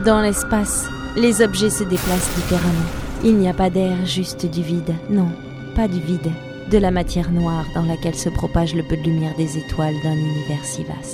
Dans l'espace, les objets se déplacent différemment. Il n'y a pas d'air, juste du vide. Non, pas du vide. De la matière noire dans laquelle se propage le peu de lumière des étoiles d'un univers si vaste.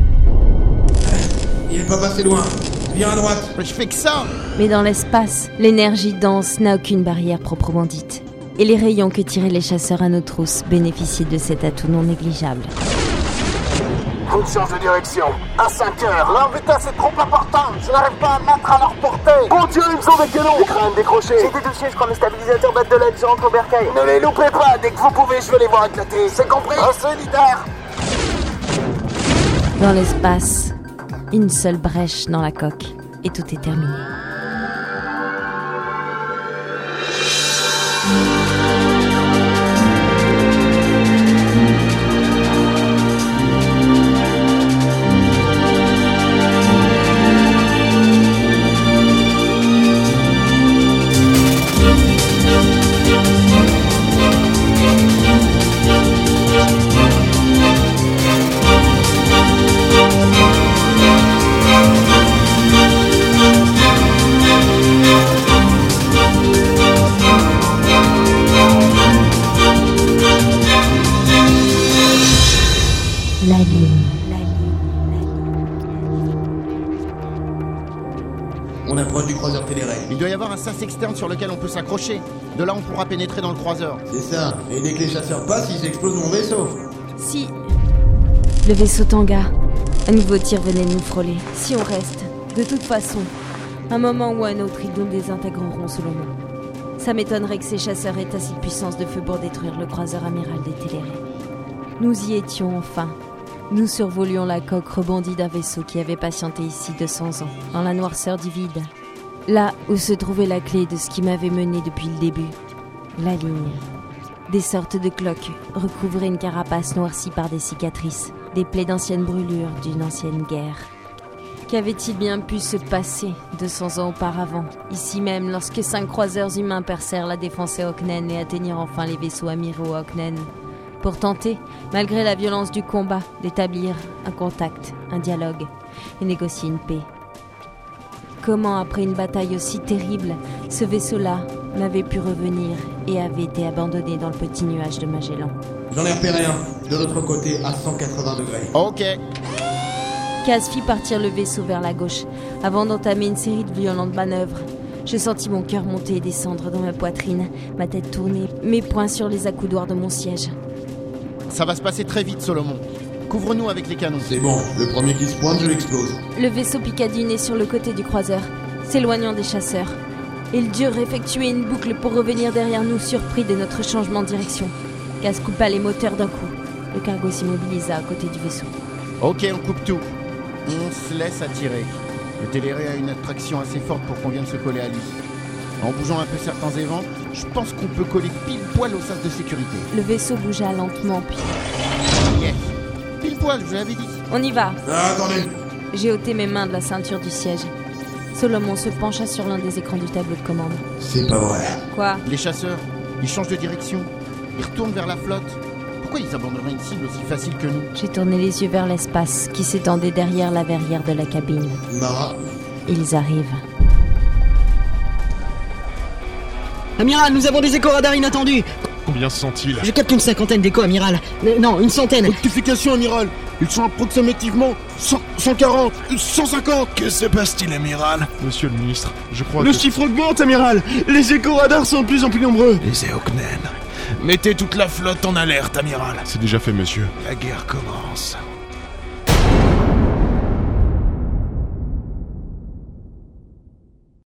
Il est pas passé loin. Viens à droite. Je fais que ça. Mais dans l'espace, l'énergie dense n'a aucune barrière proprement dite. Et les rayons que tiraient les chasseurs à nos trousses bénéficient de cet atout non négligeable. Faut que je change de direction. À 5 heures. Non putain, c'est trop important. Je n'arrive pas à mettre à leur portée. Bon Dieu, ils me sont des canons. Les crânes décrochés. J'ai des dossiers, je crois, mes stabilisateurs battent de l'aide, j'entre au bercail. Ne les loupez pas. Dès que vous pouvez, je veux les voir éclater. C'est compris? Un solidaire. Dans l'espace, une seule brèche dans la coque et tout est terminé. La lune. On approche du croiseur Téléray. Il doit y avoir un sas externe sur lequel on peut s'accrocher. De là, on pourra pénétrer dans le croiseur. C'est ça. Et dès que les chasseurs passent, ils explosent mon vaisseau. Si le vaisseau Tanga, un nouveau tir venait de nous frôler. Si on reste, de toute façon, un moment ou un autre, ils nous désintégreront selon nous. Ça m'étonnerait que ces chasseurs aient assez de puissance de feu pour détruire le croiseur amiral des Télérés. Nous y étions enfin. Nous survolions la coque rebondie d'un vaisseau qui avait patienté ici 200 ans, dans la noirceur du vide. Là où se trouvait la clé de ce qui m'avait mené depuis le début. La ligne. Des sortes de cloques recouvraient une carapace noircie par des cicatrices, des plaies d'anciennes brûlures d'une ancienne guerre. Qu'avait-il bien pu se passer 200 ans auparavant, ici même, lorsque 5 croiseurs humains percèrent la défense à Oknen et atteignirent enfin les vaisseaux amiraux à Oknen, pour tenter, malgré la violence du combat, d'établir un contact, un dialogue et négocier une paix. Comment, après une bataille aussi terrible, ce vaisseau-là n'avait pu revenir et avait été abandonné dans le petit nuage de Magellan? J'en ai repéré un, de l'autre côté, à 180 degrés. Ok. Kaz fit partir le vaisseau vers la gauche, avant d'entamer une série de violentes manœuvres. Je sentis mon cœur monter et descendre dans ma poitrine, ma tête tournée, mes poings sur les accoudoirs de mon siège. Ça va se passer très vite, Solomon. Couvre-nous avec les canons. C'est bon, le premier qui se pointe, je l'explose. Le vaisseau piqua du nez sur le côté du croiseur, s'éloignant des chasseurs. Ils durent effectuer une boucle pour revenir derrière nous, surpris de notre changement de direction. Kaz coupa les moteurs d'un coup. Le cargo s'immobilisa à côté du vaisseau. Ok, on coupe tout. On se laisse attirer. Le Téléré a une attraction assez forte pour qu'on vienne se coller à lui. En bougeant un peu certains évents, je pense qu'on peut coller pile poil au sas de sécurité. Le vaisseau bougea lentement, puis... Yes. Pile poil, je vous l'avais dit. On y va. Ah, attendez. J'ai ôté mes mains de la ceinture du siège. Solomon se pencha sur l'un des écrans du tableau de commande. C'est pas vrai. Quoi? Les chasseurs, ils changent de direction. Ils retournent vers la flotte. Pourquoi ils abandonneraient une cible aussi facile que nous? J'ai tourné les yeux vers l'espace qui s'étendait derrière la verrière de la cabine. Mara. Ils arrivent. Amiral, nous avons des échos radars inattendus. Combien sont-ils? Je capte une cinquantaine d'échos, amiral. Non, une centaine. Rectification, amiral. Ils sont approximativement 140, 150. Que se passe-t-il, amiral? Monsieur le ministre, je crois Le que... chiffre augmente, amiral. Les échos radars sont de plus en plus nombreux. Les Éoknen. Mettez toute la flotte en alerte, amiral. C'est déjà fait, monsieur. La guerre commence.